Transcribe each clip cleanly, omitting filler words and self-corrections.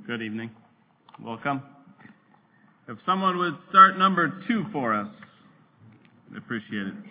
Good evening. Welcome. If someone would start number 2 for us, I'd appreciate it.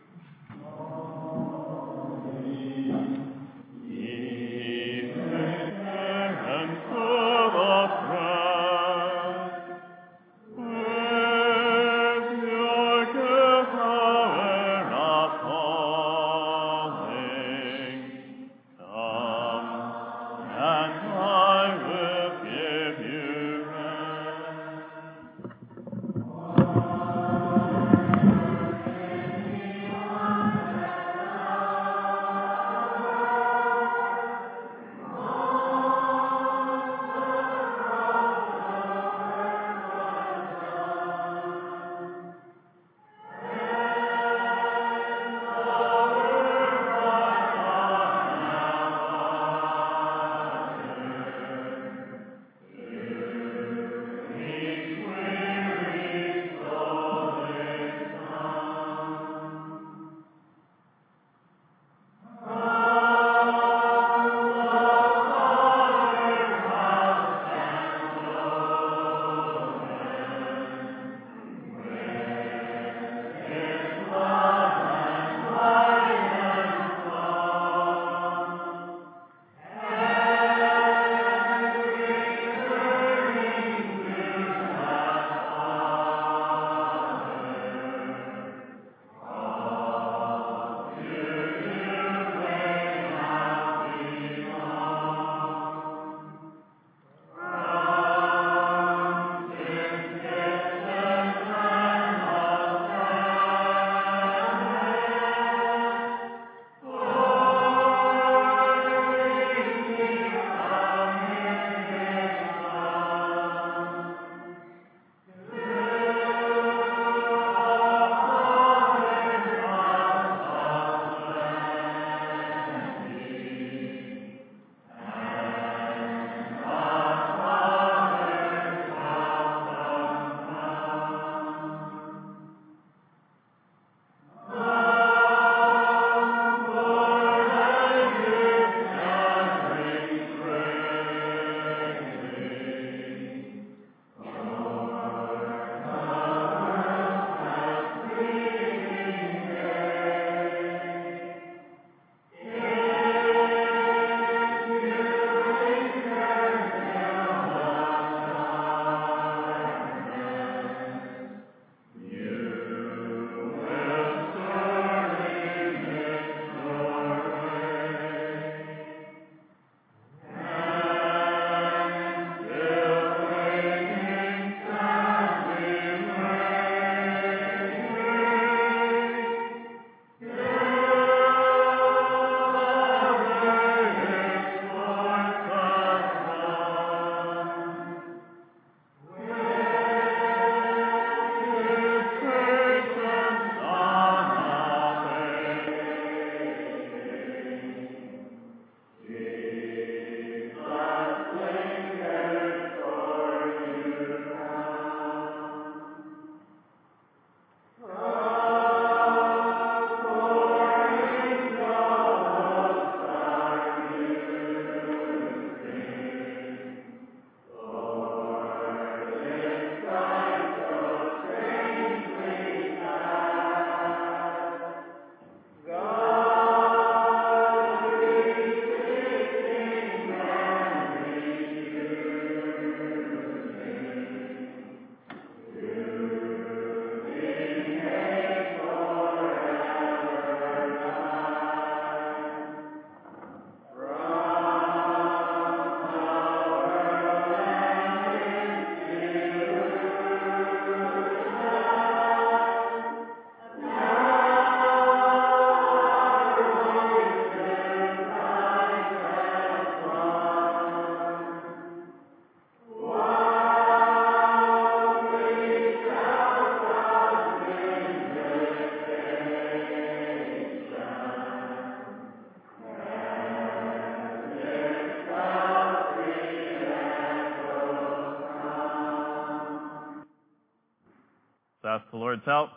Let's ask the Lord's help.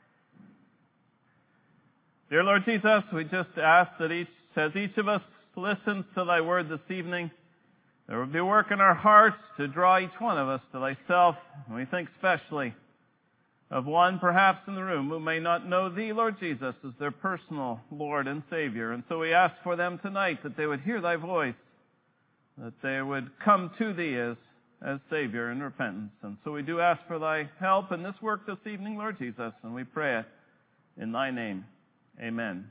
Dear Lord Jesus, we just ask that each of us listens to thy word this evening, There would be work in our hearts to draw each one of us to Thyself. And we think especially of one perhaps in the room who may not know Thee, Lord Jesus, as their personal Lord and Savior. And so we ask for them tonight that they would hear Thy voice, that they would come to Thee as Savior in repentance. And so we do ask for Thy help in this work this evening, Lord Jesus, and we pray it in Thy name. Amen.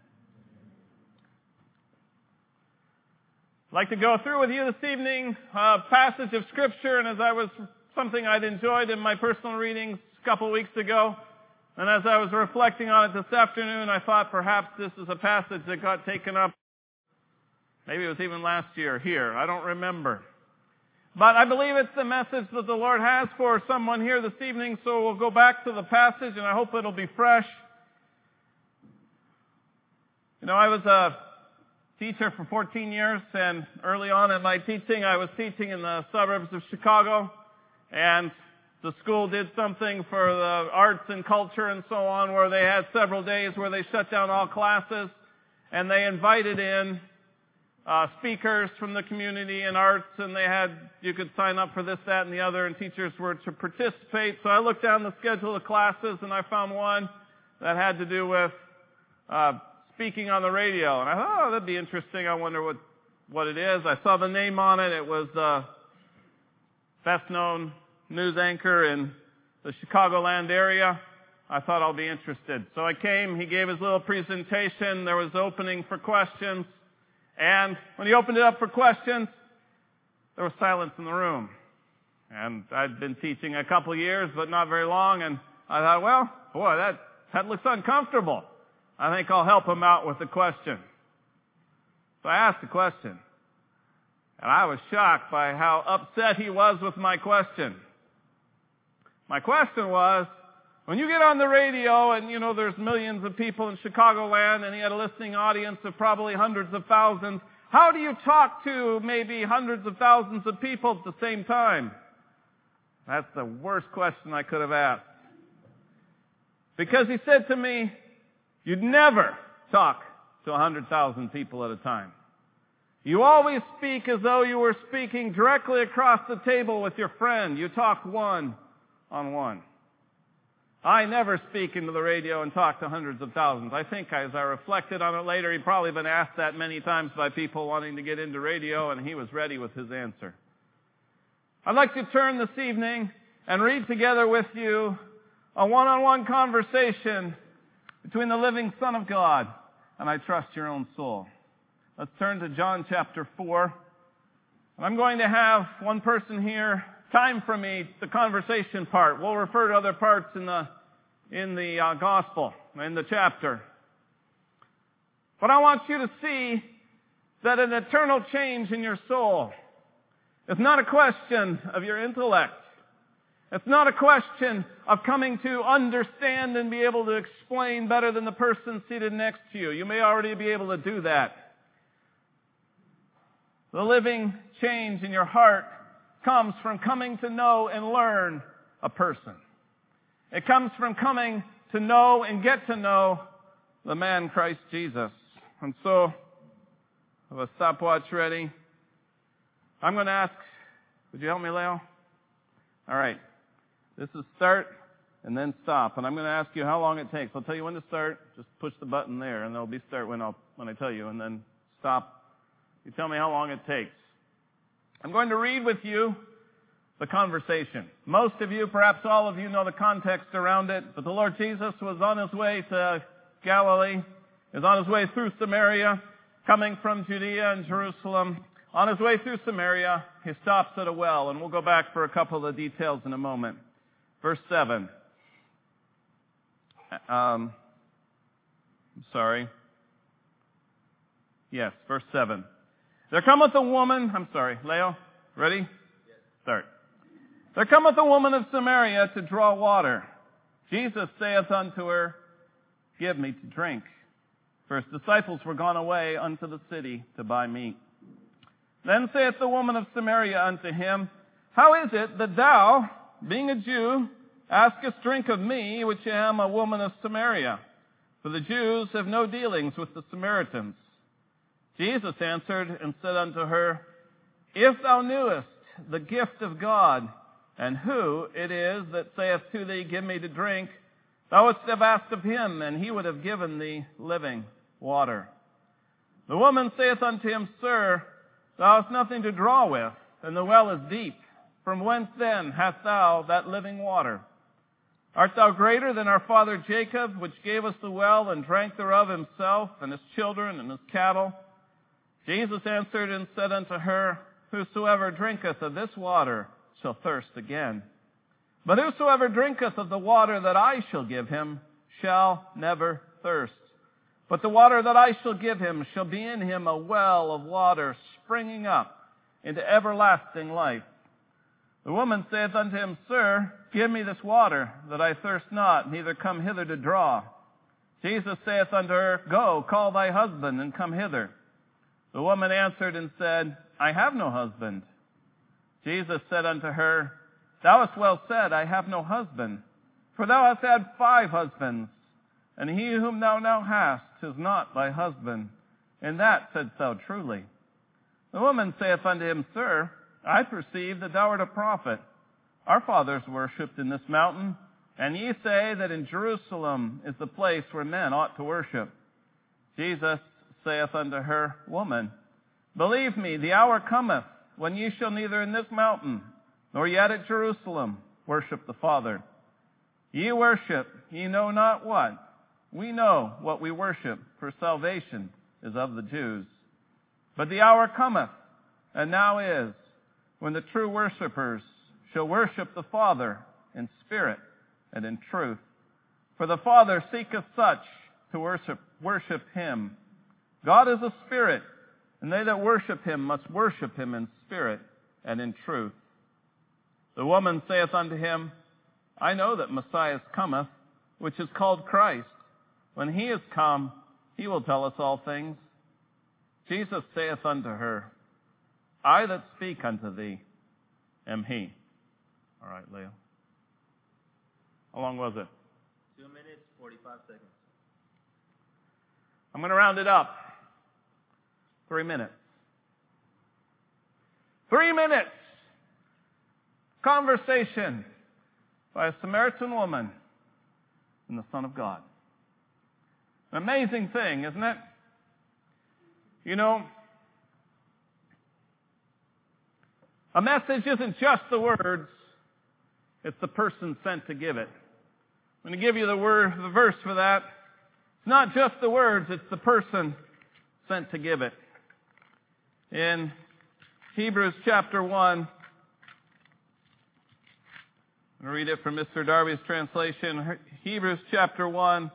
I'd like to go through with you this evening a passage of Scripture, and something I'd enjoyed in my personal readings a couple of weeks ago, and as I was reflecting on it this afternoon, I thought perhaps this is a passage that got taken up, maybe it was even last year here, I don't remember. But I believe it's the message that the Lord has for someone here this evening, so we'll go back to the passage, and I hope it'll be fresh. You know, I was a teacher for 14 years, and early on in my teaching, I was teaching in the suburbs of Chicago, and the school did something for the arts and culture and so on, where they had several days where they shut down all classes, and they invited in speakers from the community and arts, and you could sign up for this, that, and the other, and teachers were to participate. So I looked down the schedule of classes, and I found one that had to do with speaking on the radio. And I thought, oh, that'd be interesting. I wonder what it is. I saw the name on it. It was the best-known news anchor in the Chicagoland area. I thought I'll be interested. So I came. He gave his little presentation. There was opening for questions. And when he opened it up for questions, there was silence in the room. And I'd been teaching a couple of years, but not very long. And I thought, well, boy, that looks uncomfortable. I think I'll help him out with the question. So I asked the question. And I was shocked by how upset he was with my question. My question was, when you get on the radio and, you know, there's millions of people in Chicagoland and he had a listening audience of probably hundreds of thousands, how do you talk to maybe hundreds of thousands of people at the same time? That's the worst question I could have asked. Because he said to me, you'd never talk to 100,000 people at a time. You always speak as though you were speaking directly across the table with your friend. You talk one-on-one. I never speak into the radio and talk to hundreds of thousands. I think as I reflected on it later, he'd probably been asked that many times by people wanting to get into radio, and he was ready with his answer. I'd like to turn this evening and read together with you a one-on-one conversation between the living Son of God and I trust your own soul. Let's turn to John chapter 4. And I'm going to have one person here time for me, the conversation part. We'll refer to other parts in the gospel, in the chapter. But I want you to see that an eternal change in your soul is not a question of your intellect. It's not a question of coming to understand and be able to explain better than the person seated next to you. You may already be able to do that. The living change in your heart comes from coming to know and learn a person. It comes from coming to know and get to know the man Christ Jesus. And so, have a stopwatch ready. I'm going to ask, would you help me, Leo? All right. This is start and then stop. And I'm going to ask you how long it takes. I'll tell you when to start. Just push the button there, and there'll be start when I tell you. And then stop. You tell me how long it takes. I'm going to read with you the conversation. Most of you, perhaps all of you, know the context around it. But the Lord Jesus was on His way to Galilee. He was on His way through Samaria, coming from Judea and Jerusalem. On His way through Samaria, He stops at a well. And we'll go back for a couple of details in a moment. Verse 7. Yes, verse 7. There cometh a woman, Leo, ready? Yes. Start. There cometh a woman of Samaria to draw water. Jesus saith unto her, Give me to drink. For His disciples were gone away unto the city to buy meat. Then saith the woman of Samaria unto Him, How is it that thou, being a Jew, askest drink of me, which am a woman of Samaria? For the Jews have no dealings with the Samaritans. Jesus answered and said unto her, If thou knewest the gift of God, and who it is that saith to thee, Give me to drink, thou wouldst have asked of him, and he would have given thee living water. The woman saith unto him, Sir, thou hast nothing to draw with, and the well is deep. From whence then hast thou that living water? Art thou greater than our father Jacob, which gave us the well, and drank thereof himself, and his children, and his cattle? Jesus answered and said unto her, Whosoever drinketh of this water shall thirst again. But whosoever drinketh of the water that I shall give him shall never thirst. But the water that I shall give him shall be in him a well of water springing up into everlasting life. The woman saith unto him, Sir, give me this water, that I thirst not, neither come hither to draw. Jesus saith unto her, Go, call thy husband, and come hither. The woman answered and said, I have no husband. Jesus said unto her, Thou hast well said, I have no husband. For thou hast had 5 husbands, and he whom thou now hast is not thy husband. And that saidst thou truly. The woman saith unto him, Sir, I perceive that thou art a prophet. Our fathers worshipped in this mountain, and ye say that in Jerusalem is the place where men ought to worship. Jesus saith unto her, Woman, believe me, the hour cometh, when ye shall neither in this mountain, nor yet at Jerusalem, worship the Father. Ye worship, ye know not what. We know what we worship, for salvation is of the Jews. But the hour cometh, and now is, when the true worshipers shall worship the Father in spirit and in truth. For the Father seeketh such to worship him. God is a spirit, and they that worship him must worship him in spirit and in truth. The woman saith unto him, I know that Messiah cometh, which is called Christ. When he is come, he will tell us all things. Jesus saith unto her, I that speak unto thee am he. All right, Leo. How long was it? 2 minutes, 45 seconds. I'm going to round it up. 3 minutes. 3 minutes. Conversation by a Samaritan woman and the Son of God. An amazing thing, isn't it? You know, a message isn't just the words, it's the person sent to give it. I'm going to give you the verse for that. It's not just the words, it's the person sent to give it. In Hebrews chapter 1, I'm going to read it from Mr. Darby's translation. Hebrews chapter 1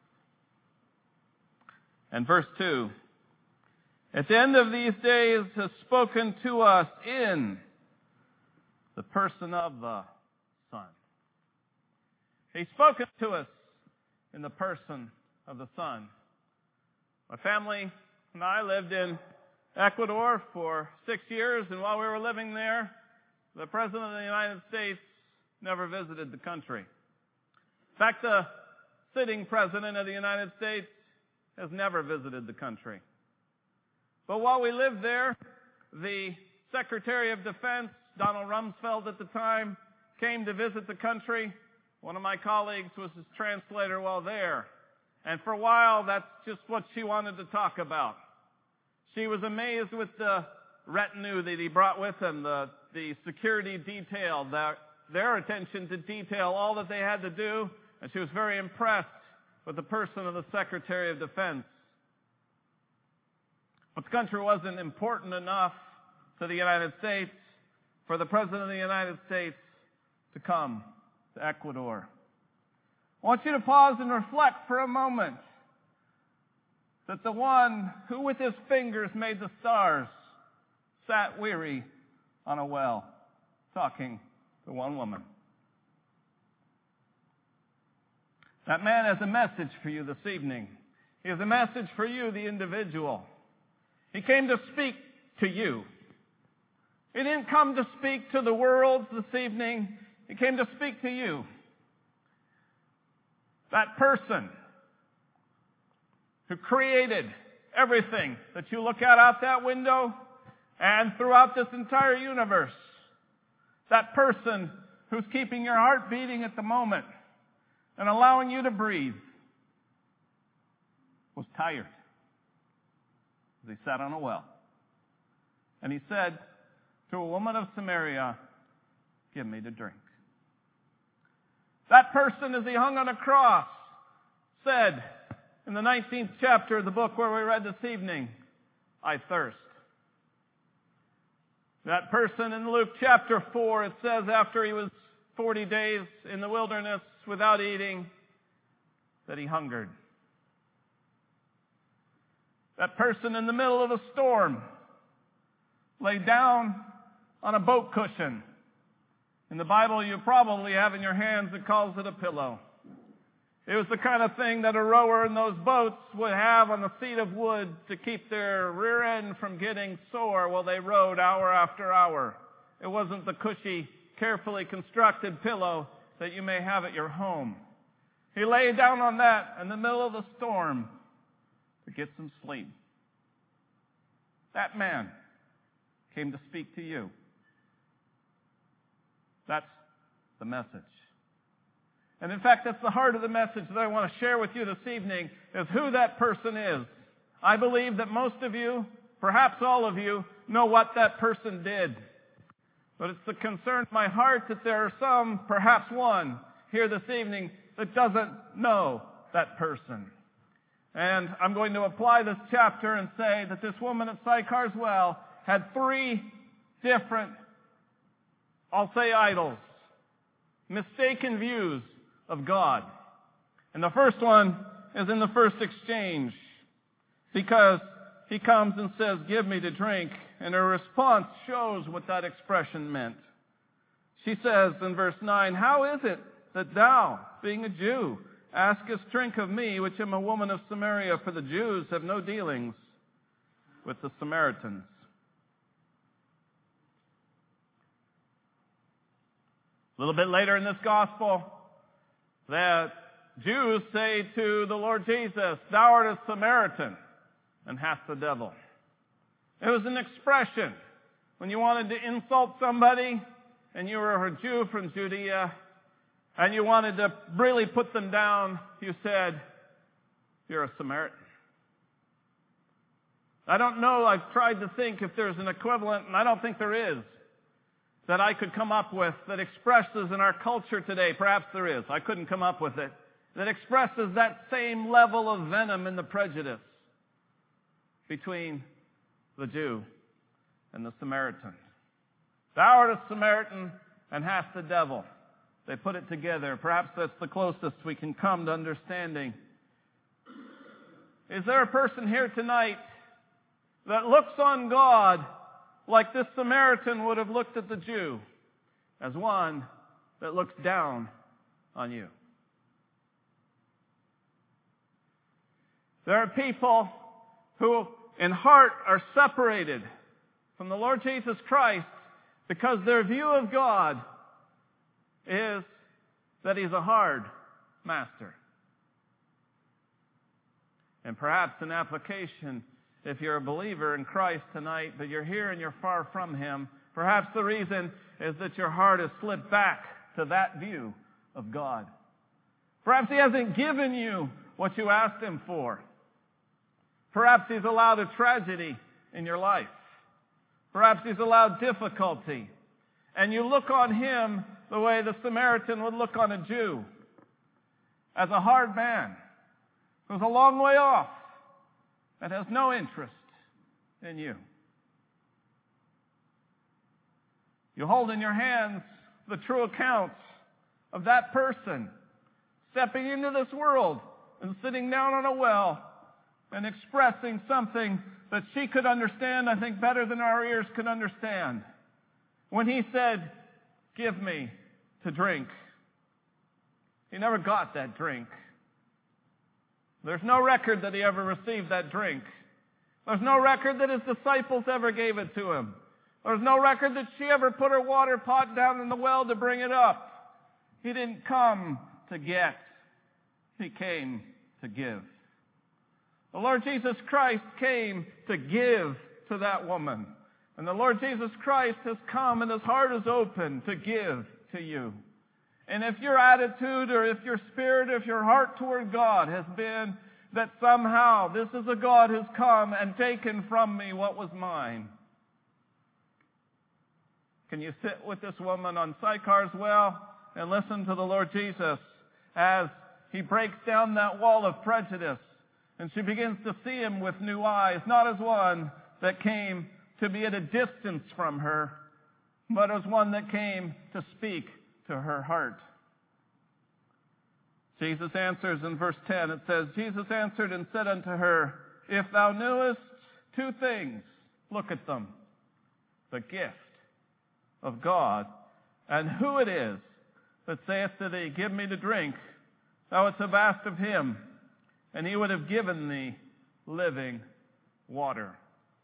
and verse 2. At the end of these days has spoken to us in the person of the Son. He's spoken to us in the person of the Son. My family and I lived in Ecuador for 6 years, and while we were living there, the President of the United States never visited the country. In fact, the sitting President of the United States has never visited the country. But while we lived there, the Secretary of Defense, Donald Rumsfeld at the time, came to visit the country. One of my colleagues was his translator while there. And for a while, that's just what she wanted to talk about. She was amazed with the retinue that he brought with him, the security detail, their attention to detail, all that they had to do. And she was very impressed with the person of the Secretary of Defense. But the country wasn't important enough to the United States for the President of the United States to come to Ecuador. I want you to pause and reflect for a moment that the one who with his fingers made the stars sat weary on a well talking to one woman. That man has a message for you this evening. He has a message for you, the individual. He came to speak to you. He didn't come to speak to the world this evening. He came to speak to you. That person who created everything that you look out that window And throughout this entire universe, that person who's keeping your heart beating at the moment and allowing you to breathe was tired as he sat on a well. And he said to a woman of Samaria, "Give me to drink." That person, as he hung on a cross, said in the 19th chapter of the book where we read this evening, "I thirst." That person in Luke chapter 4, it says after he was 40 days in the wilderness without eating, that he hungered. That person in the middle of a storm lay down on a boat cushion. In the Bible, you probably have in your hands, it calls it a pillow. It was the kind of thing that a rower in those boats would have on the seat of wood to keep their rear end from getting sore while they rowed hour after hour. It wasn't the cushy, carefully constructed pillow that you may have at your home. He lay down on that in the middle of the storm to get some sleep. That man came to speak to you. That's the message. And in fact, that's the heart of the message that I want to share with you this evening, is who that person is. I believe that most of you, perhaps all of you, know what that person did. But it's the concern of my heart that there are some, perhaps one, here this evening that doesn't know that person. And I'm going to apply this chapter and say that this woman at Sychar's well had 3 different, I'll say idols, mistaken views of God. And the first one is in the first exchange, because he comes and says, "Give me to drink." And her response shows what that expression meant. She says in verse 9, "How is it that thou, being a Jew, askest drink of me, which am a woman of Samaria? For the Jews have no dealings with the Samaritans." A little bit later in this gospel, the Jews say to the Lord Jesus, "Thou art a Samaritan, and hast the devil." It was an expression when you wanted to insult somebody, and you were a Jew from Judea, and you wanted to really put them down, you said, "You're a Samaritan." I don't know, I've tried to think if there's an equivalent, and I don't think there is, that I could come up with that expresses in our culture today, perhaps there is, I couldn't come up with it, that expresses that same level of venom and the prejudice between the Jew and the Samaritan. "Thou art a Samaritan and hast the devil." They put it together. Perhaps that's the closest we can come to understanding. Is there a person here tonight that looks on God like this Samaritan would have looked at the Jew, as one that looks down on you? There are people who in heart are separated from the Lord Jesus Christ because their view of God is that He's a hard master. And perhaps an application, if you're a believer in Christ tonight, but you're here and you're far from Him, perhaps the reason is that your heart has slipped back to that view of God. Perhaps He hasn't given you what you asked Him for. Perhaps He's allowed a tragedy in your life. Perhaps He's allowed difficulty. And you look on Him the way the Samaritan would look on a Jew, as a hard man who's a long way off, that has no interest in you. You hold in your hands the true accounts of that person stepping into this world and sitting down on a well and expressing something that she could understand, I think, better than our ears could understand. When he said, "Give me to drink," he never got that drink. There's no record that he ever received that drink. There's no record that his disciples ever gave it to him. There's no record that she ever put her water pot down in the well to bring it up. He didn't come to get. He came to give. The Lord Jesus Christ came to give to that woman. And the Lord Jesus Christ has come and His heart is open to give to you. And if your attitude or if your spirit or if your heart toward God has been that somehow this is a God who's come and taken from me what was mine, can you sit with this woman on Sychar's well and listen to the Lord Jesus as He breaks down that wall of prejudice and she begins to see Him with new eyes, not as one that came to be at a distance from her, but as one that came to speak to her heart. Jesus answers in verse 10, it says, Jesus answered and said unto her, If thou knewest two things, look at them, the gift of God, and who it is that saith to thee, Give me to drink, thou wouldst have asked of Him, and He would have given thee living water.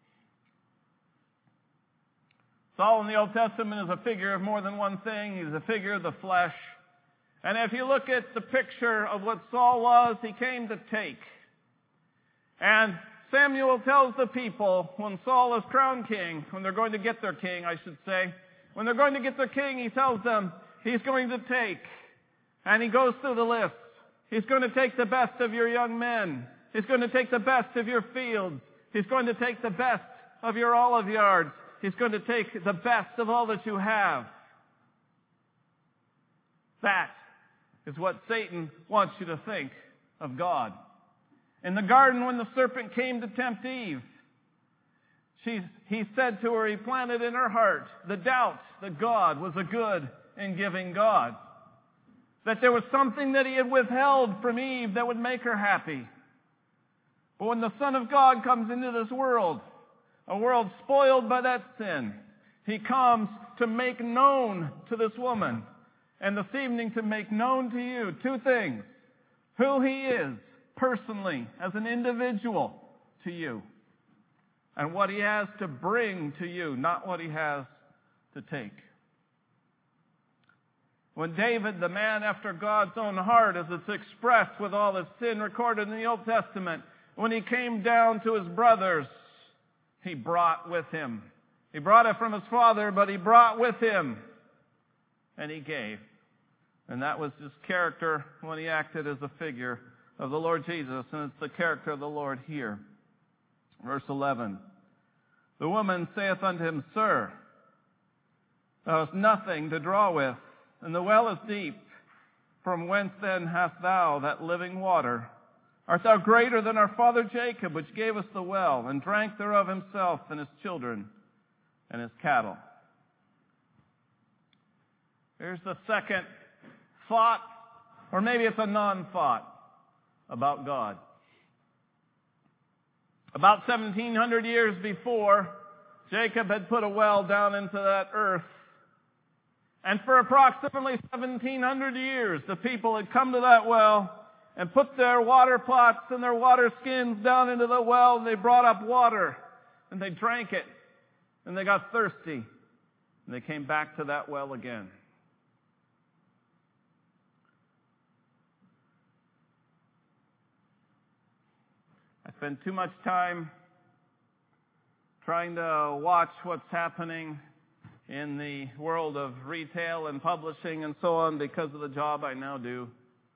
Saul in the Old Testament is a figure of more than one thing. He's a figure of the flesh. And if you look at the picture of what Saul was, he came to take. And Samuel tells the people, when Saul is crowned king, when they're going to get their king, I should say, when they're going to get their king, he tells them he's going to take. And he goes through the list. He's going to take the best of your young men. He's going to take the best of your fields. He's going to take the best of your olive yards. He's going to take the best of all that you have. That is what Satan wants you to think of God. In the garden, when the serpent came to tempt Eve, he said to her, he planted in her heart the doubt that God was a good and giving God. That there was something that He had withheld from Eve that would make her happy. But when the Son of God comes into this world, a world spoiled by that sin, He comes to make known to this woman, and this evening to make known to you two things. Who He is personally, as an individual to you, and what He has to bring to you, not what He has to take. When David, the man after God's own heart, as it's expressed with all his sin recorded in the Old Testament, when he came down to his brothers, he brought with him. He brought it from his father, but he brought with him, and he gave. And that was his character when he acted as a figure of the Lord Jesus, and it's the character of the Lord here. Verse 11. The woman saith unto him, Sir, thou hast nothing to draw with, and the well is deep. From whence then hast thou that living water? Art thou greater than our father Jacob, which gave us the well, and drank thereof himself and his children and his cattle? Here's the second thought, or maybe it's a non-thought, about God. About 1,700 years before, Jacob had put a well down into that earth. And for approximately 1,700 years, the people had come to that well and put their water pots and their water skins down into the well, and they brought up water, and they drank it, and they got thirsty, and they came back to that well again. I spend too much time trying to watch what's happening in the world of retail and publishing and so on because of the job I now do.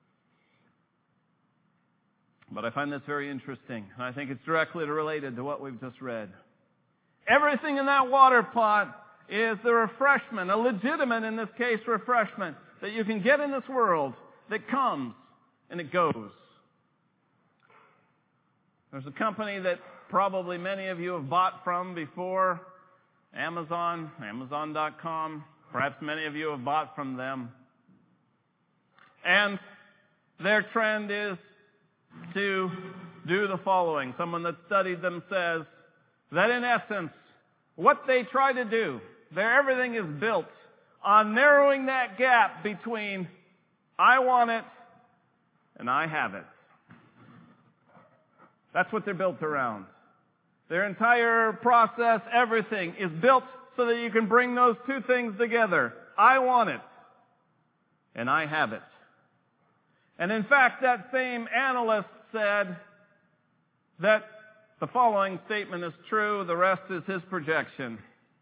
But I find this very interesting, and I think it's directly related to what we've just read. Everything in that water pot is the refreshment, a legitimate, in this case, refreshment that you can get in this world that comes and it goes. There's a company that probably many of you have bought from before, Amazon, Amazon.com. Perhaps many of you have bought from them. And their trend is to do the following. Someone that studied them says that in essence, what they try to do, everything is built on narrowing that gap between I want it and I have it. That's what they're built around. Their entire process, everything, is built so that you can bring those two things together. I want it, and I have it. And in fact, that same analyst said that the following statement is true, the rest is his projection.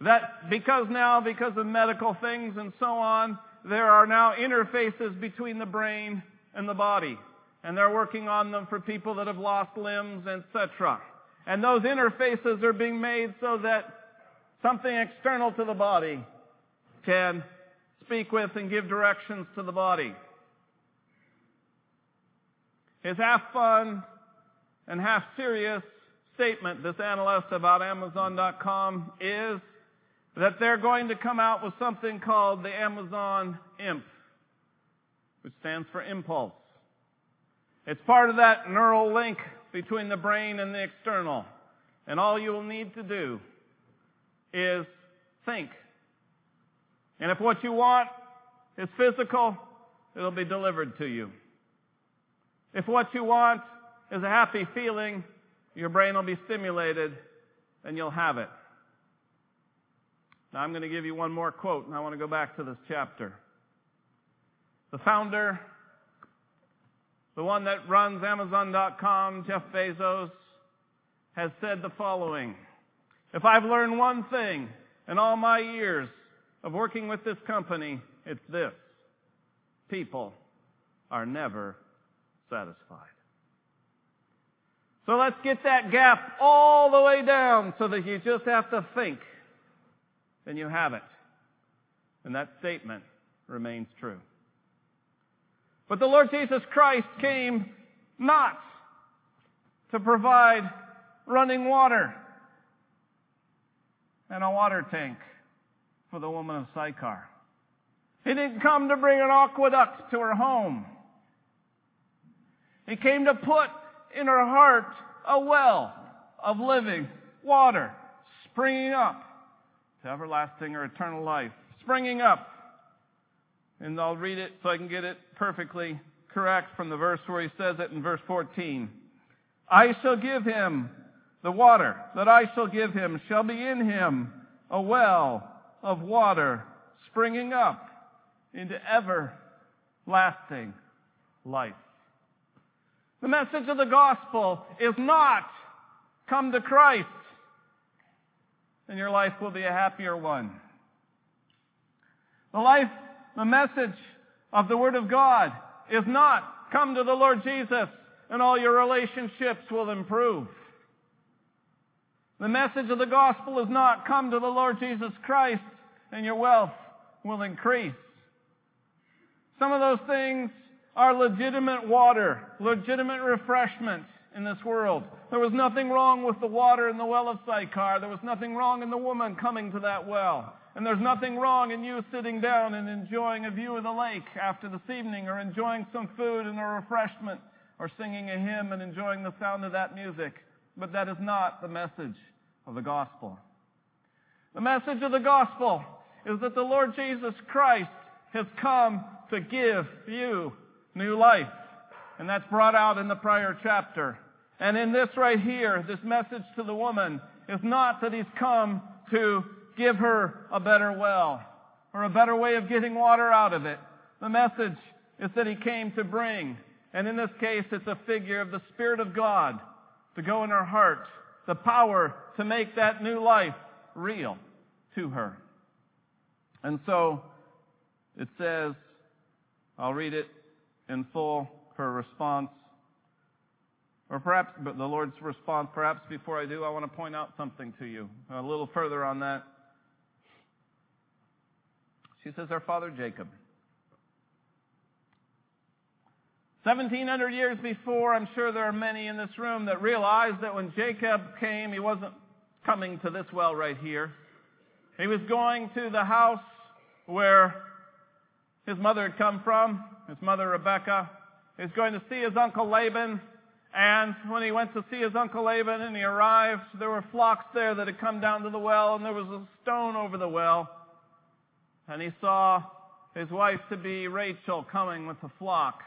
that because of medical things and so on, there are now interfaces between the brain and the body. And they're working on them for people that have lost limbs, etc. And those interfaces are being made so that something external to the body can speak with and give directions to the body. His half fun and half serious statement, this analyst about Amazon.com, is that they're going to come out with something called the Amazon IMP, which stands for impulse. It's part of that neural link between the brain and the external. And all you will need to do is think. And if what you want is physical, it'll be delivered to you. If what you want is a happy feeling, your brain will be stimulated and you'll have it. Now I'm going to give you one more quote, and I want to go back to this chapter. The founder, the one that runs Amazon.com, Jeff Bezos, has said the following: if I've learned one thing in all my years of working with this company, it's this: people are never satisfied. So let's get that gap all the way down so that you just have to think, and you have it. And that statement remains true. But the Lord Jesus Christ came not to provide running water and a water tank for the woman of Sychar. He didn't come to bring an aqueduct to her home. He came to put in her heart a well of living water, springing up to everlasting or eternal life. Springing up. And I'll read it so I can get it perfectly correct from the verse where he says it in verse 14. I shall give him the water that I shall give him shall be in him a well of water springing up into everlasting life. The message of the gospel is not come to Christ and your life will be a happier one. The message of the Word of God is not come to the Lord Jesus and all your relationships will improve. The message of the gospel is not come to the Lord Jesus Christ and your wealth will increase. Some of those things are legitimate water, legitimate refreshment in this world. There was nothing wrong with the water in the well of Sychar. There was nothing wrong in the woman coming to that well. And there's nothing wrong in you sitting down and enjoying a view of the lake after this evening, or enjoying some food and a refreshment, or singing a hymn and enjoying the sound of that music. But that is not the message of the gospel. The message of the gospel is that the Lord Jesus Christ has come to give you new life. And that's brought out in the prior chapter. And in this right here, this message to the woman is not that he's come to give her a better well or a better way of getting water out of it. The message is that he came to bring, and in this case it's a figure of the Spirit of God to go in her heart, the power to make that new life real to her. And so it says, I'll read it in full, her response. Or perhaps, but the Lord's response, perhaps before I do, I want to point out something to you. A little further on that. She says, our father Jacob. 1,700 years before, I'm sure there are many in this room that realize that when Jacob came, he wasn't coming to this well right here. He was going to the house where his mother had come from, his mother Rebecca. He was going to see his uncle Laban. And when he went to see his uncle Laban and he arrived, there were flocks there that had come down to the well, and there was a stone over the well. And he saw his wife-to-be Rachel coming with the flock.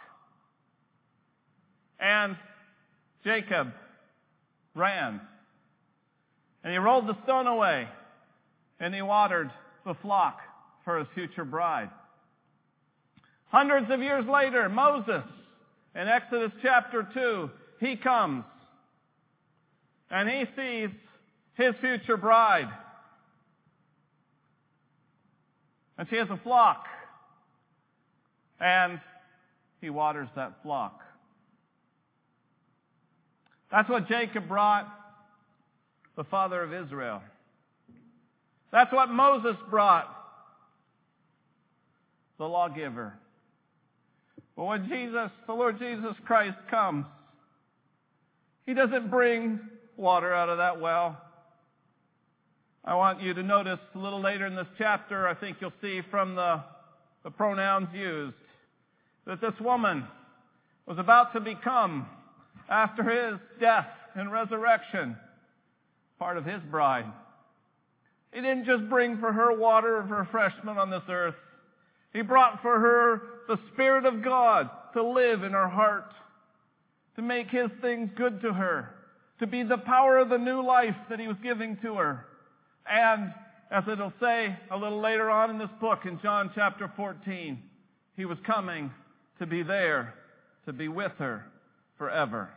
And Jacob ran. And he rolled the stone away. And he watered the flock for his future bride. Hundreds of years later, Moses, in Exodus chapter 2, he comes. And he sees his future bride. And she has a flock. And he waters that flock. That's what Jacob brought the father of Israel. That's what Moses brought the lawgiver. But when the Lord Jesus Christ comes, He doesn't bring water out of that well. I want you to notice a little later in this chapter, I think you'll see from the pronouns used, that this woman was about to become, after His death and resurrection, part of His bride. He didn't just bring for her water of refreshment on this earth. He brought for her the Spirit of God to live in her heart, to make His things good to her, to be the power of the new life that He was giving to her. And, as it'll say a little later on in this book, in John chapter 14, He was coming to be there, to be with her forever.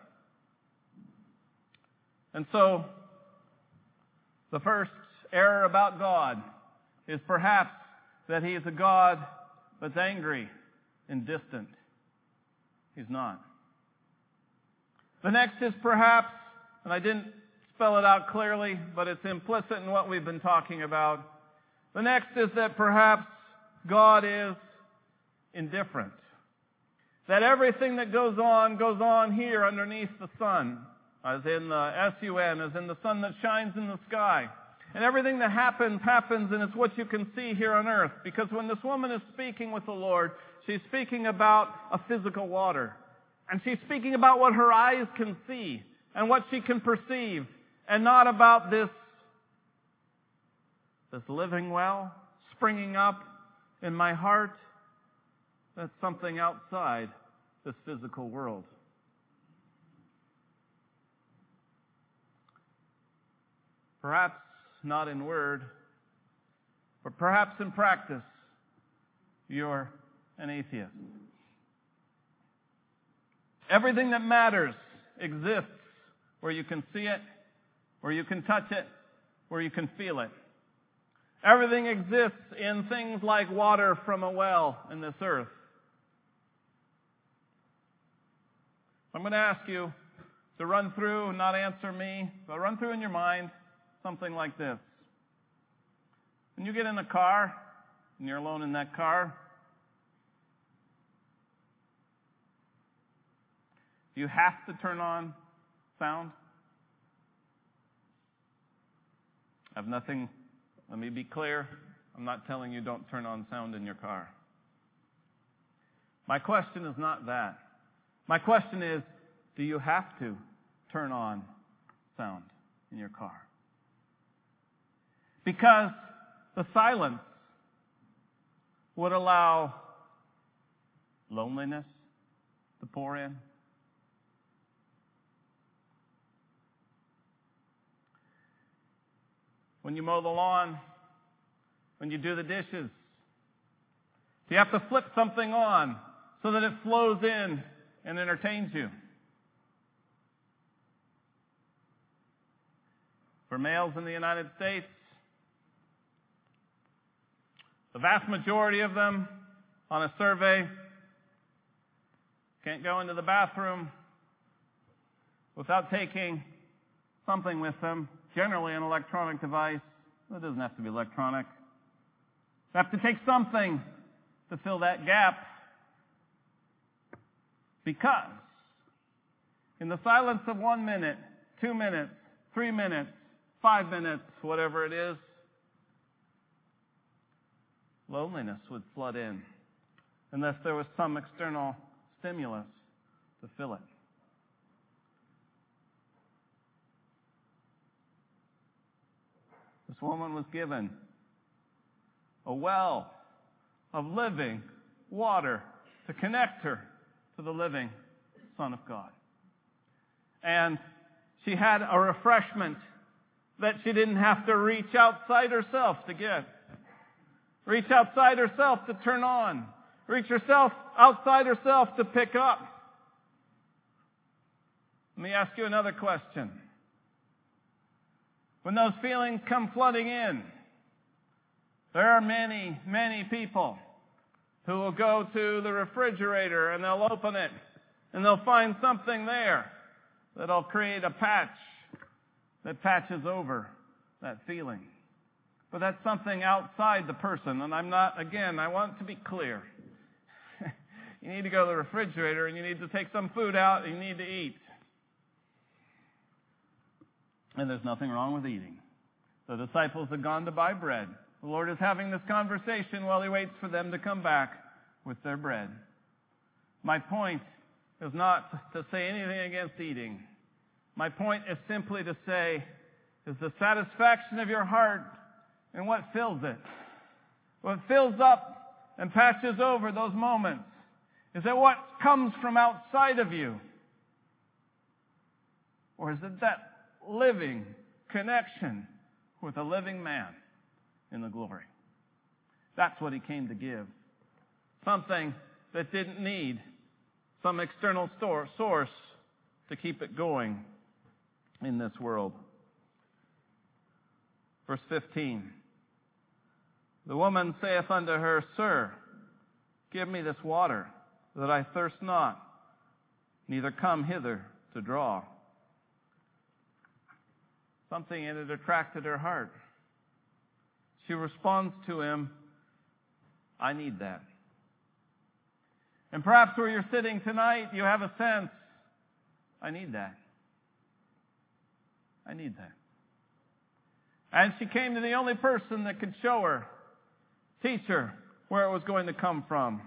And so, the first error about God is perhaps that He is a God that's angry and distant. He's not. The next is perhaps, and I didn't spell it out clearly, but it's implicit in what we've been talking about. The next is that perhaps God is indifferent. That everything that goes on here underneath the sun, as in the S-U-N, as in the sun that shines in the sky. And everything that happens, and it's what you can see here on earth. Because when this woman is speaking with the Lord, she's speaking about a physical water. And she's speaking about what her eyes can see and what she can perceive, and not about this living well springing up in my heart. That's something outside this physical world. Perhaps not in word, but perhaps in practice, you're an atheist. Everything that matters exists where you can see it, where you can touch it, where you can feel it. Everything exists in things like water from a well in this earth. I'm going to ask you to run through, not answer me, but run through in your mind something like this. When you get in a car, and you're alone in that car, do you have to turn on sound? I have nothing, let me be clear, I'm not telling you don't turn on sound in your car. My question is not that. My question is, do you have to turn on sound in your car? Because the silence would allow loneliness to pour in. When you mow the lawn, when you do the dishes, you have to flip something on so that it flows in and entertains you. For males in the United States, the vast majority of them, on a survey, can't go into the bathroom without taking something with them, generally an electronic device. It doesn't have to be electronic. They have to take something to fill that gap, because in the silence of 1 minute, 2 minutes, 3 minutes, 5 minutes, whatever it is, loneliness would flood in unless there was some external stimulus to fill it. This woman was given a well of living water to connect her to the living Son of God. And she had a refreshment that she didn't have to reach outside herself to get. Reach outside herself to turn on. Reach outside herself to pick up. Let me ask you another question. When those feelings come flooding in, There are many, many people who will go to the refrigerator and they'll open it and they'll find something there that'll create a patch that patches over that feeling. But that's something outside the person. And I want to be clear. You need to go to the refrigerator and you need to take some food out and you need to eat. And there's nothing wrong with eating. The disciples had gone to buy bread. The Lord is having this conversation while He waits for them to come back with their bread. My point is not to say anything against eating. My point is simply to say, is the satisfaction of your heart and what fills it. What fills up and patches over those moments. Is it what comes from outside of you? Or is it that living connection with a living man in the glory? That's what He came to give. Something that didn't need some external source to keep it going in this world. Verse 15. The woman saith unto her, Sir, give me this water, that I thirst not, neither come hither to draw. Something in it attracted her heart. She responds to Him, I need that. And perhaps where you're sitting tonight, you have a sense, I need that. I need that. And she came to the only person that could show her, teach her where it was going to come from.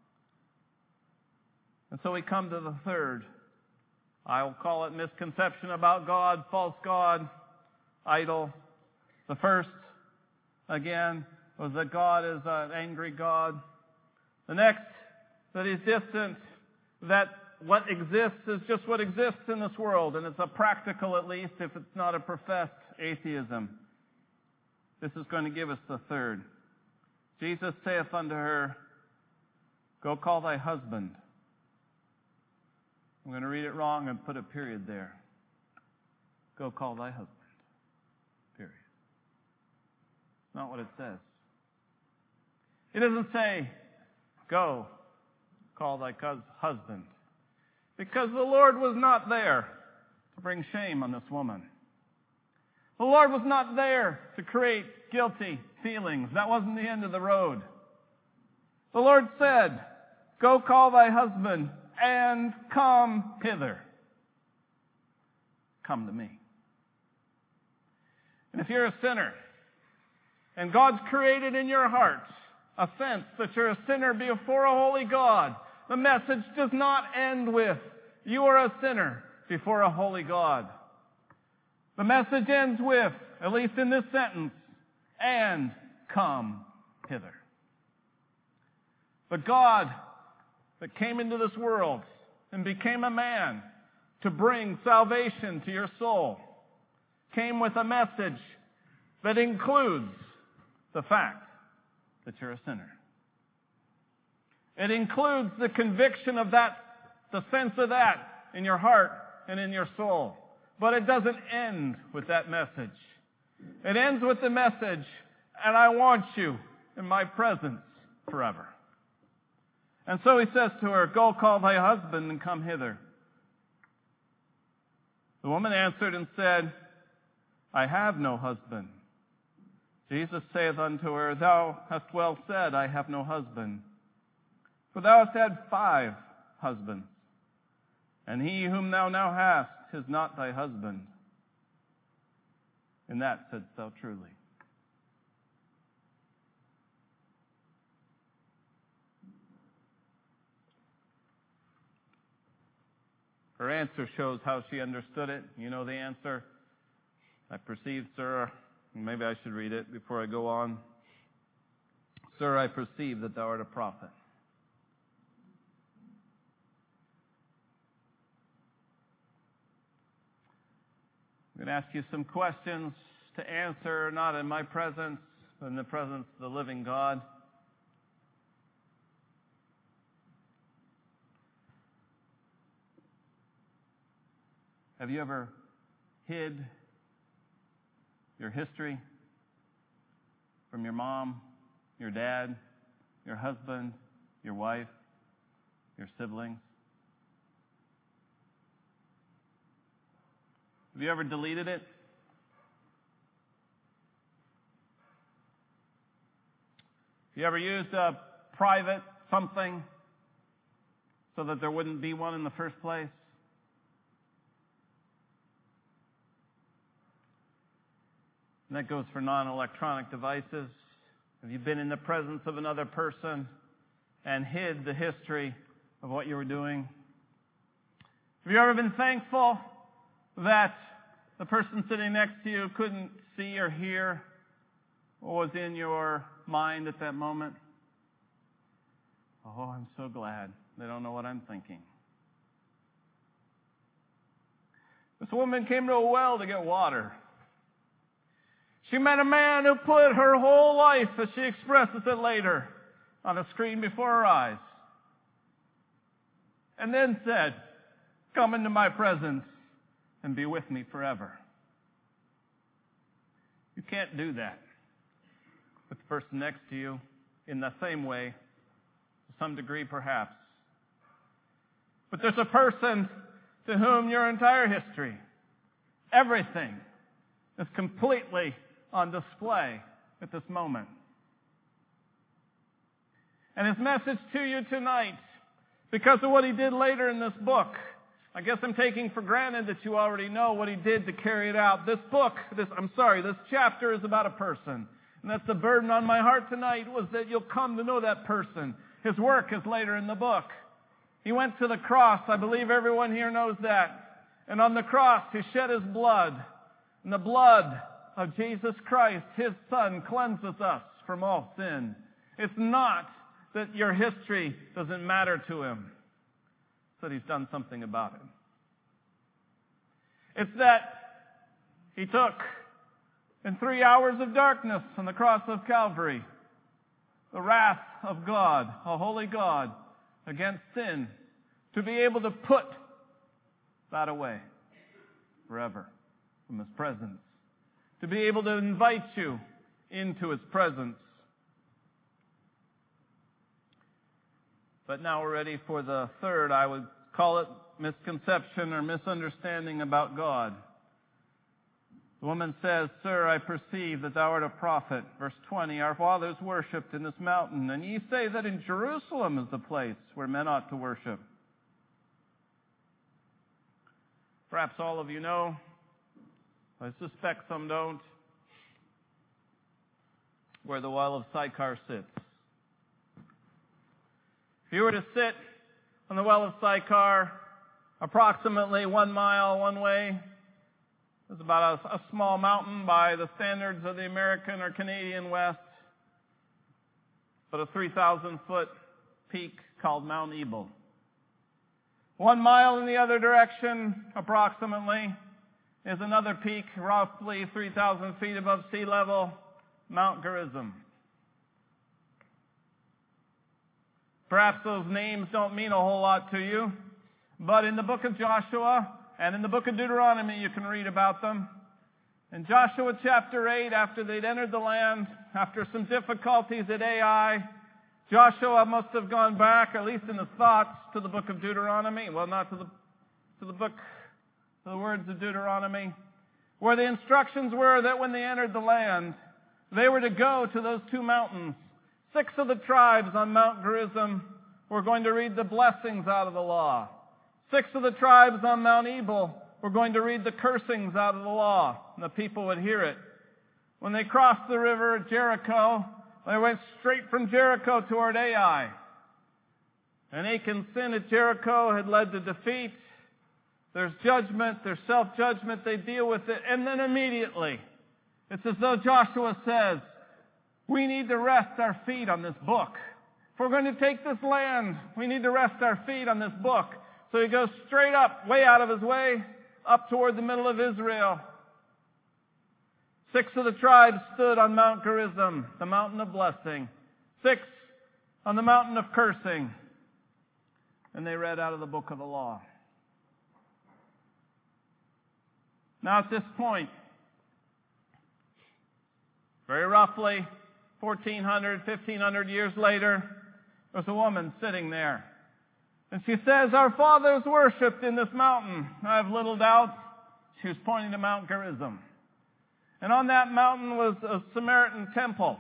And so we come to the third. I'll call it misconception about God, false God, idol. The first, again, was that God is an angry God. The next, that He's distant, that what exists is just what exists in this world, and it's a practical, at least, if it's not a professed atheism. This is going to give us the third. Jesus saith unto her, Go call thy husband. I'm going to read it wrong and put a period there. Go call thy husband. Period. It's not what it says. It doesn't say, Go call thy husband. Because the Lord was not there to bring shame on this woman. The Lord was not there to create guilty feelings. That wasn't the end of the road. The Lord said, Go call thy husband and come hither. Come to me. And if you're a sinner, and God's created in your heart a sense that you're a sinner before a holy God, the message does not end with, you are a sinner before a holy God. The message ends with, at least in this sentence, and come hither. But God, that came into this world and became a man to bring salvation to your soul, came with a message that includes the fact that you're a sinner. It includes the conviction of that, the sense of that in your heart and in your soul. But it doesn't end with that message. It ends with the message, and I want you in my presence forever. And so He says to her, Go call thy husband and come hither. The woman answered and said, I have no husband. Jesus saith unto her, Thou hast well said, I have no husband. For thou hast had 5 husbands, and he whom thou now hast is not thy husband. And that saidst thou truly. Her answer shows how she understood it. You know the answer. I perceive, sir, maybe I should read it before I go on. Sir, I perceive that thou art a prophet. I'm going to ask you some questions to answer, not in my presence, but in the presence of the living God. Have you ever hid your history from your mom your dad, your husband, your wife, your siblings? Have you ever deleted it? You ever used a private something so that there wouldn't be one in the first place? And that goes for non-electronic devices. Have you been in the presence of another person and hid the history of what you were doing? Have you ever been thankful that the person sitting next to you couldn't see or hear what was in your mind at that moment? Oh, I'm so glad they don't know what I'm thinking. This woman came to a well to get water. She met a man who put her whole life, as she expresses it later, on a screen before her eyes. And then said, "Come into my presence and be with me forever." You can't do that with the person next to you in the same way, to some degree perhaps. But there's a person to whom your entire history, everything, is completely on display at this moment. And his message to you tonight, because of what he did later in this book, I guess I'm taking for granted that you already know what he did to carry it out. This chapter is about a person. And that's the burden on my heart tonight, was that you'll come to know that person. His work is later in the book. He went to the cross. I believe everyone here knows that. And on the cross, he shed his blood. And the blood of Jesus Christ, his Son, cleanses us from all sin. It's not that your history doesn't matter to him. It's that he's done something about it. It's that he took, in 3 hours of darkness on the cross of Calvary, the wrath of God, a holy God, against sin, to be able to put that away forever from his presence. To be able to invite you into his presence. But now we're ready for the third, I would call it, misconception or misunderstanding about God. The woman says, "Sir, I perceive that thou art a prophet." Verse 20, "Our fathers worshipped in this mountain, and ye say that in Jerusalem is the place where men ought to worship." Perhaps all of you know, I suspect some don't, where the well of Sychar sits. If you were to sit on the well of Sychar, approximately 1 mile one way, it's about a small mountain by the standards of the American or Canadian West, but a 3,000-foot peak called Mount Ebal. 1 mile in the other direction, approximately, is another peak, roughly 3,000 feet above sea level, Mount Gerizim. Perhaps those names don't mean a whole lot to you, but in the book of Joshua and in the book of Deuteronomy you can read about them. In Joshua chapter 8, after they'd entered the land, after some difficulties at Ai, Joshua must have gone back, at least in his thoughts, to the book of Deuteronomy. Well, not to the words of Deuteronomy, where the instructions were that when they entered the land, they were to go to those 2 mountains. 6 of the tribes on Mount Gerizim were going to read the blessings out of the law. 6 of the tribes on Mount Ebal were going to read the cursings out of the law, and the people would hear it. When they crossed the river at Jericho, they went straight from Jericho toward Ai. And Achan's sin at Jericho had led to defeat. There's judgment, there's self-judgment, they deal with it, and then immediately, it's as though Joshua says, we need to rest our feet on this book. If we're going to take this land, we need to rest our feet on this book. So he goes straight up, way out of his way, up toward the middle of Israel. 6 of the tribes stood on Mount Gerizim, the mountain of blessing. 6 on the mountain of cursing. And they read out of the book of the law. Now at this point, very roughly, 1,400, 1,500 years later, there's a woman sitting there. And she says, our fathers worshipped in this mountain. I have little doubt she was pointing to Mount Gerizim. And on that mountain was a Samaritan temple.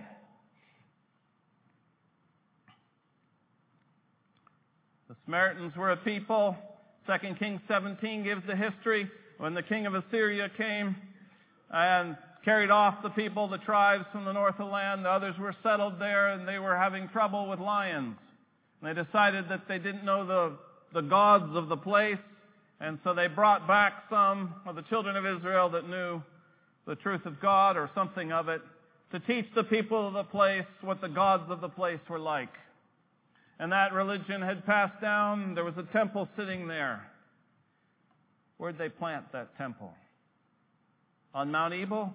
The Samaritans were a people. 2 Kings 17 gives the history when the king of Assyria came and carried off the people, the tribes from the north of the land. The others were settled there, and they were having trouble with lions. And they decided that they didn't know the gods of the place, and so they brought back some of the children of Israel that knew the truth of God or something of it to teach the people of the place what the gods of the place were like. And that religion had passed down. There was a temple sitting there. Where'd they plant that temple? On Mount Ebal?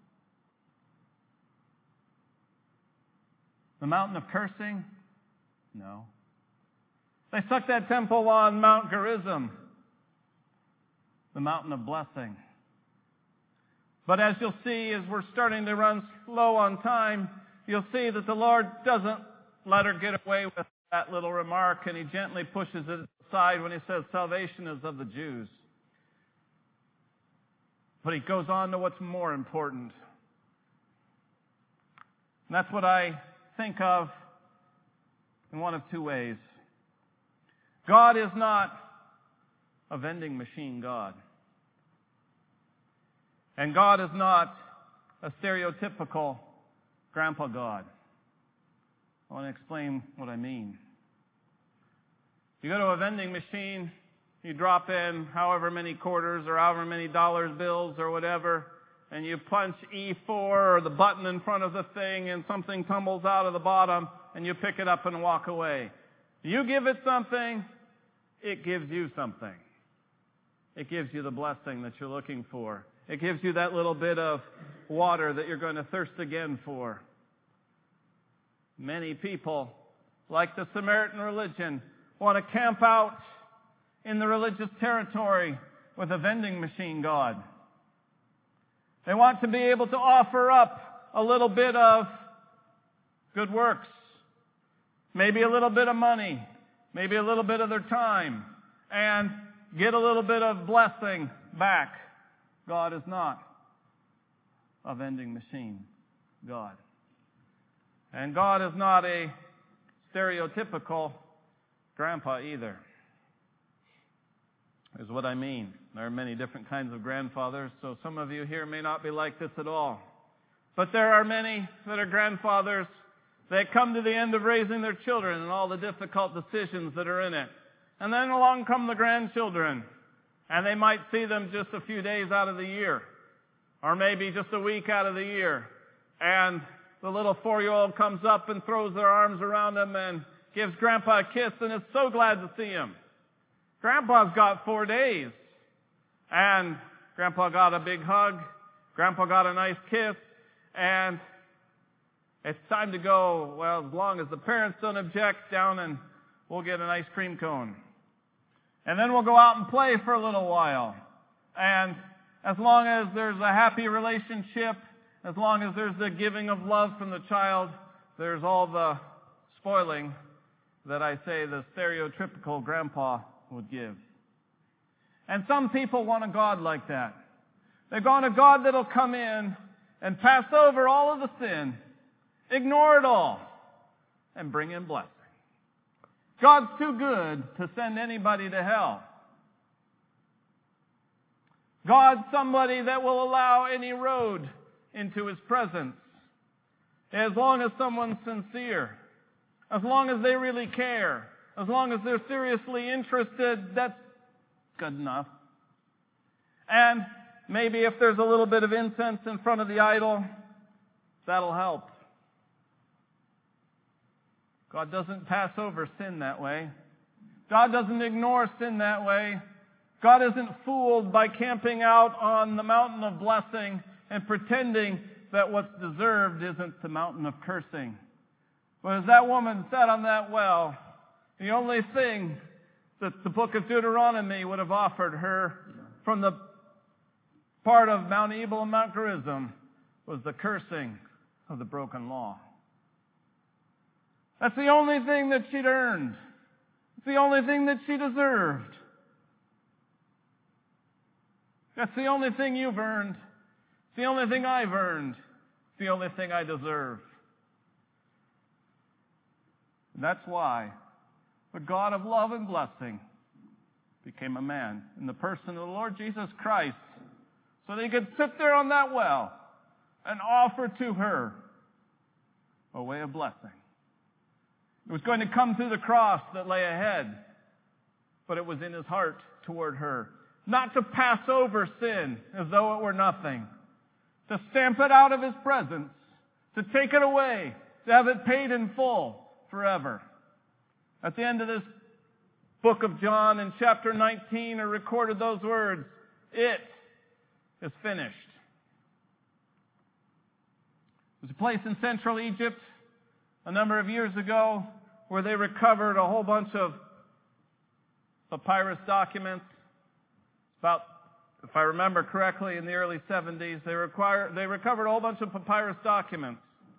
The mountain of cursing? No. They stuck that temple on Mount Gerizim, the mountain of blessing. But as you'll see, as we're starting to run slow on time, you'll see that the Lord doesn't let her get away with that little remark, and He gently pushes it aside when He says salvation is of the Jews. But He goes on to what's more important. And that's what I think of in one of two ways. God is not a vending machine God. And God is not a stereotypical grandpa God. I want to explain what I mean. You go to a vending machine, you drop in however many quarters or however many dollars bills or whatever, and you punch E4 or the button in front of the thing, and something tumbles out of the bottom, and you pick it up and walk away. You give it something, it gives you something. It gives you the blessing that you're looking for. It gives you that little bit of water that you're going to thirst again for. Many people, like the Samaritan religion, want to camp out in the religious territory with a vending machine God. They want to be able to offer up a little bit of good works, maybe a little bit of money, maybe a little bit of their time, and get a little bit of blessing back. God is not a vending machine God. And God is not a stereotypical grandpa either. Is what I mean. There are many different kinds of grandfathers, so some of you here may not be like this at all. But there are many that are grandfathers that come to the end of raising their children and all the difficult decisions that are in it. And then along come the grandchildren, and they might see them just a few days out of the year, or maybe just a week out of the year. And the little 4-year-old comes up and throws their arms around them and gives Grandpa a kiss and is so glad to see him. Grandpa's got 4 days. And Grandpa got a big hug. Grandpa got a nice kiss. And it's time to go, well, as long as the parents don't object, down and we'll get an ice cream cone. And then we'll go out and play for a little while. And as long as there's a happy relationship, as long as there's the giving of love from the child, there's all the spoiling that I say the stereotypical grandpa would give. And some people want a God like that. They want a God that'll come in and pass over all of the sin, ignore it all, and bring in blessing. God's too good to send anybody to hell. God's somebody that will allow any road into His presence. As long as someone's sincere, as long as they really care, as long as they're seriously interested, that's good enough. And maybe if there's a little bit of incense in front of the idol, that'll help. God doesn't pass over sin that way. God doesn't ignore sin that way. God isn't fooled by camping out on the mountain of blessing and pretending that what's deserved isn't the mountain of cursing. But as that woman sat on that well, the only thing that the book of Deuteronomy would have offered her from the part of Mount Ebal and Mount Gerizim was the cursing of the broken law. That's the only thing that she'd earned. It's the only thing that she deserved. That's the only thing you've earned. It's the only thing I've earned. It's the only thing I deserve. And that's why the God of love and blessing became a man in the person of the Lord Jesus Christ, so that he could sit there on that well and offer to her a way of blessing. It was going to come through the cross that lay ahead, but it was in his heart toward her. Not to pass over sin as though it were nothing. To stamp it out of his presence. To take it away. To have it paid in full forever. At the end of this book of John in chapter 19 are recorded those words, "It is finished." There's a place in central Egypt a number of years ago where they recovered a whole bunch of papyrus documents. About, if I remember correctly, in the early 70s, they recovered a whole bunch of papyrus documents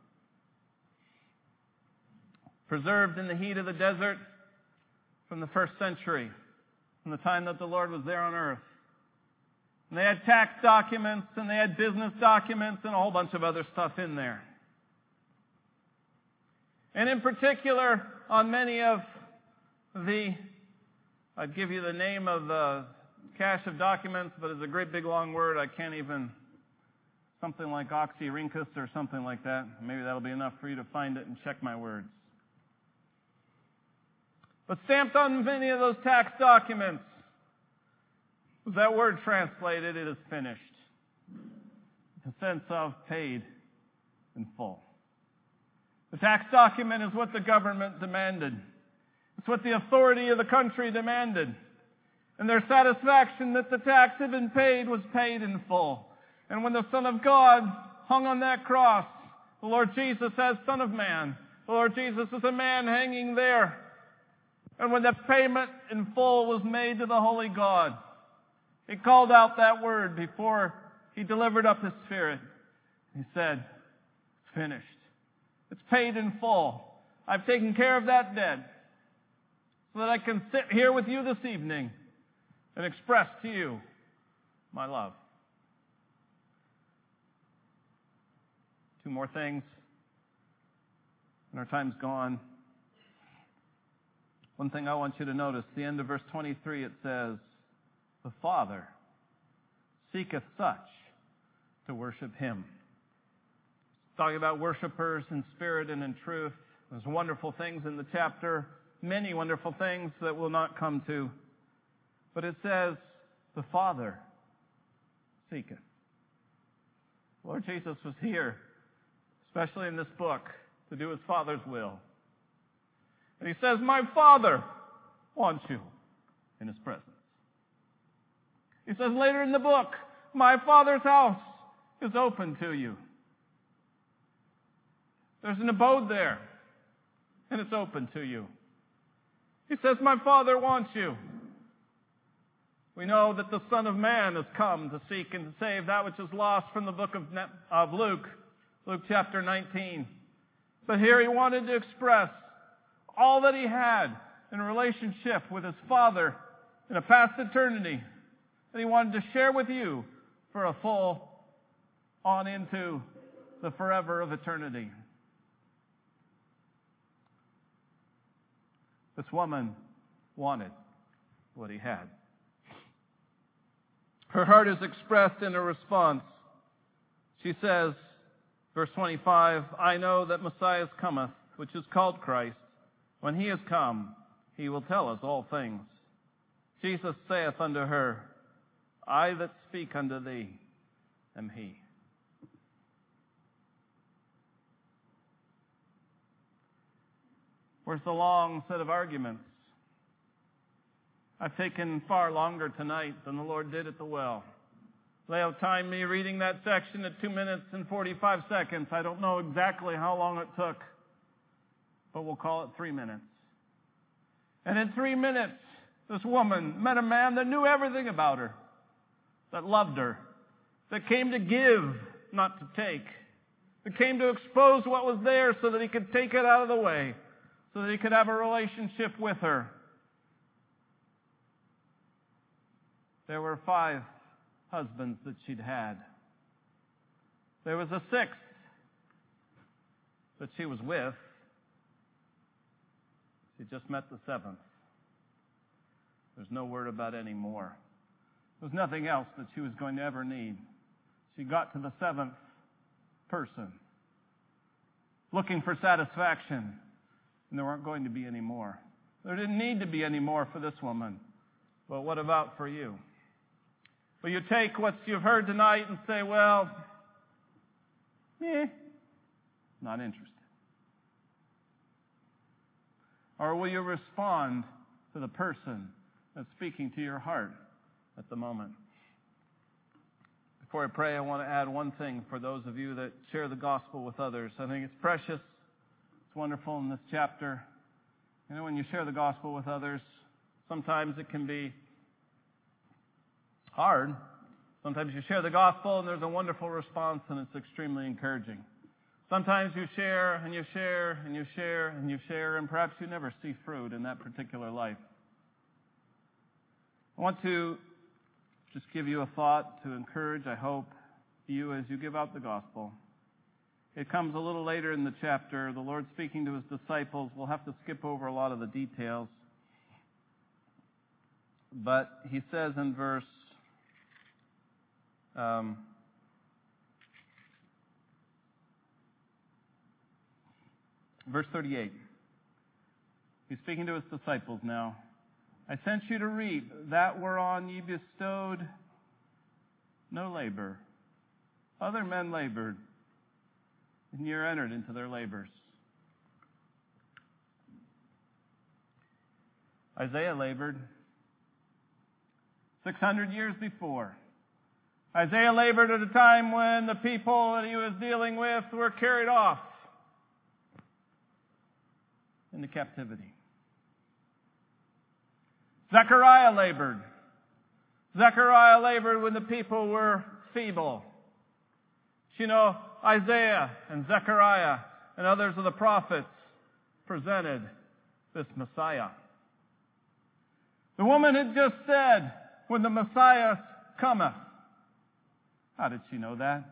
preserved in the heat of the desert from the first century, from the time that the Lord was there on earth. And they had tax documents, and they had business documents, and a whole bunch of other stuff in there. And in particular, on many of I'd give you the name of the cache of documents, but it's a great big long word. I can't even, something like oxyrhynchus or something like that. Maybe that'll be enough for you to find it and check my words. But stamped on many of those tax documents was that word translated, "It is finished." The sense of paid in full. The tax document is what the government demanded. It's what the authority of the country demanded. And their satisfaction that the tax had been paid was paid in full. And when the Son of God hung on that cross, the Lord Jesus as Son of Man, the Lord Jesus is a man hanging there. And when the payment in full was made to the Holy God, he called out that word before he delivered up his spirit. He said, "It's finished. It's paid in full. I've taken care of that debt so that I can sit here with you this evening and express to you my love." Two more things, and our time's gone. One thing I want you to notice, the end of verse 23, it says, "The Father seeketh such to worship him." It's talking about worshipers in spirit and in truth. There's wonderful things in the chapter, many wonderful things that we'll not come to. But it says, "The Father seeketh." Lord Jesus was here, especially in this book, to do his Father's will. And he says, "My Father wants you in his presence." He says later in the book, "My Father's house is open to you." There's an abode there, and it's open to you. He says, "My Father wants you." We know that the Son of Man has come to seek and to save that which is lost from the book of Luke, Luke chapter 19. But here he wanted to express all that he had in a relationship with his Father in a past eternity that he wanted to share with you for a full on into the forever of eternity. This woman wanted what he had. Her heart is expressed in a response. She says, verse 25, "I know that Messiah cometh, which is called Christ. When he is come, he will tell us all things." Jesus saith unto her, "I that speak unto thee am he." Where's the long set of arguments? I've taken far longer tonight than the Lord did at the well. Leo timed me reading that section at 2 minutes and 45 seconds. I don't know exactly how long it took, but we'll call it 3 minutes. And in 3 minutes, this woman met a man that knew everything about her, that loved her, that came to give, not to take, that came to expose what was there so that he could take it out of the way, so that he could have a relationship with her. There were 5 husbands that she'd had. There was a 6th that she was with. She just met the 7th. There's no word about any more. There was nothing else that she was going to ever need. She got to the 7th person, looking for satisfaction, and there weren't going to be any more. There didn't need to be any more for this woman. But what about for you? Will you take what you've heard tonight and say, well, not interested? Or will you respond to the person that's speaking to your heart at the moment? Before I pray, I want to add one thing for those of you that share the gospel with others. I think it's precious. It's wonderful in this chapter. You know, when you share the gospel with others, sometimes it can be hard. Sometimes you share the gospel and there's a wonderful response and it's extremely encouraging. Sometimes you share and you share and you share and you share and perhaps you never see fruit in that particular life. I want to just give you a thought to encourage, I hope, you as you give out the gospel. It comes a little later in the chapter. The Lord speaking to His disciples. We'll have to skip over a lot of the details. But He says in verse 38. He's speaking to His disciples now. I sent you to reap that whereon ye bestowed no labor. Other men labored, and ye are entered into their labors. Isaiah labored 600 years before. Isaiah labored at a time when the people that he was dealing with were carried off into captivity. Zechariah labored. Zechariah labored when the people were feeble. You know, Isaiah and Zechariah and others of the prophets presented this Messiah. The woman had just said, when the Messiah cometh. How did she know that?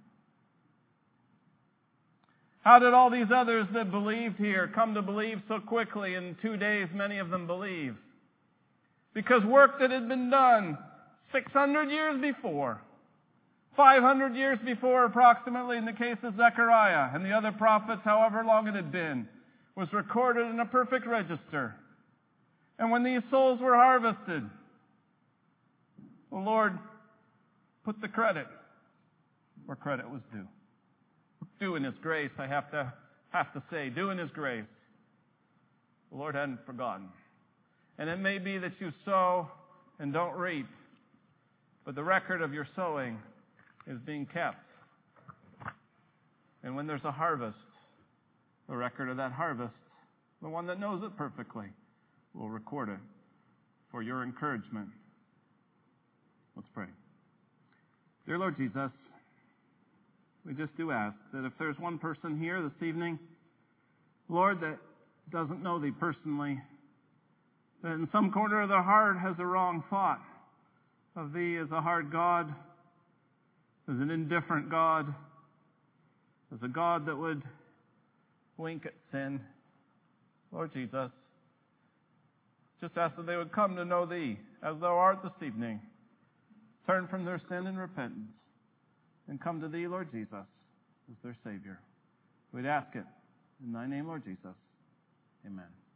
How did all these others that believed here come to believe so quickly? In 2 days, many of them believed. Because work that had been done 600 years before, 500 years before approximately in the case of Zechariah and the other prophets, however long it had been, was recorded in a perfect register. And when these souls were harvested, the Lord put the credit where credit was due. Due in His grace, I have to say, due in His grace. The Lord hadn't forgotten. And it may be that you sow and don't reap, but the record of your sowing is being kept. And when there's a harvest, the record of that harvest, the one that knows it perfectly, will record it for your encouragement. Let's pray. Dear Lord Jesus, we just do ask that if there's one person here this evening, Lord, that doesn't know Thee personally, that in some corner of their heart has a wrong thought of Thee as a hard God, as an indifferent God, as a God that would wink at sin. Lord Jesus, just ask that they would come to know Thee as Thou art this evening, turn from their sin and repentance, and come to Thee, Lord Jesus, as their Savior. We'd ask it in Thy name, Lord Jesus. Amen.